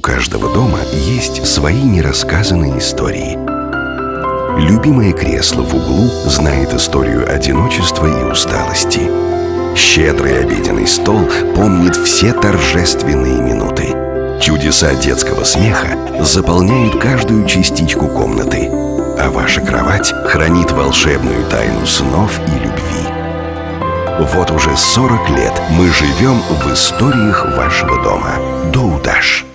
каждого дома есть свои нерассказанные истории. Любимое кресло в углу знает историю одиночества и усталости. Щедрый обеденный стол помнит все торжественные минуты. Чудеса детского смеха заполняют каждую частичку комнаты, а ваша кровать хранит волшебную тайну снов и любви. Вот уже 40 лет мы живем в историях вашего дома. Доудаш.